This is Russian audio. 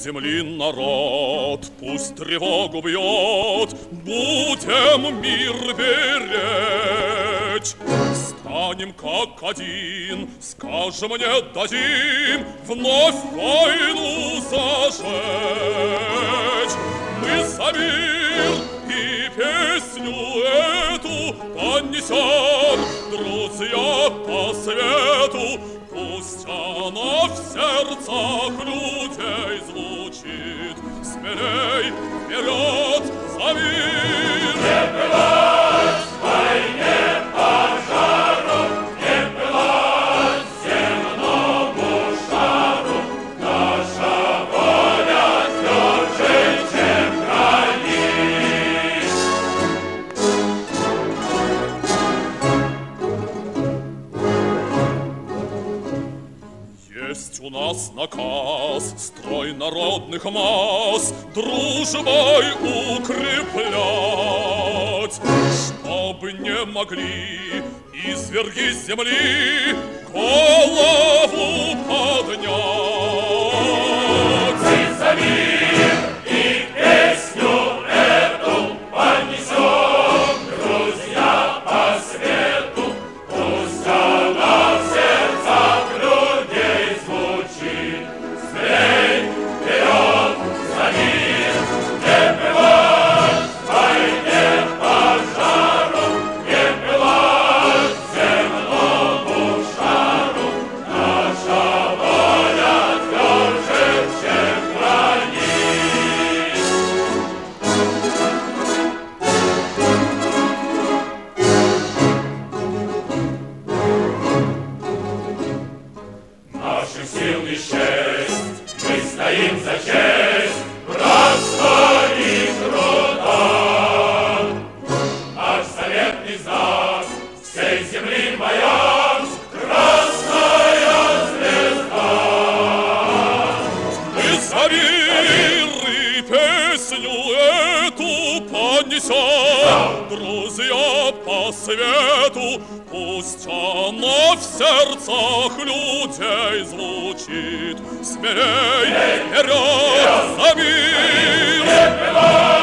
земли народ, пусть тревогу бьет, будем мир беречь. Станем как один, скажем, не дадим вновь войну зажечь. Мы за мир и песню эту понесем, друзья, по свету. Пусть она в сердцах людей звучит. Смелей вперед за мир! Не пылать в войне пожару, не пылать земному шару. Наша воля тверже, чем гранит. Есть у нас наказ строй народных масс дружбой укреплять, чтобы не могли изверги земли голову поднять. Мы за мир и песню эту понесем, друзья, по свету. Пусть она в сердцах людей звучит. Смелей вперед за мир! Не пылать в войне пожару, не пылать земному шару. Наша воля тверже, чем гранит. Наших сил не счесть, мы стоим за честь, братство и труда. Наш заветный знак всей земли маяк, красная звезда. Мы за мир и песню эту понесем, друзья, по свету. Пусть она в сердцах людей звучит. Смелей вперед за мир! Не пылать!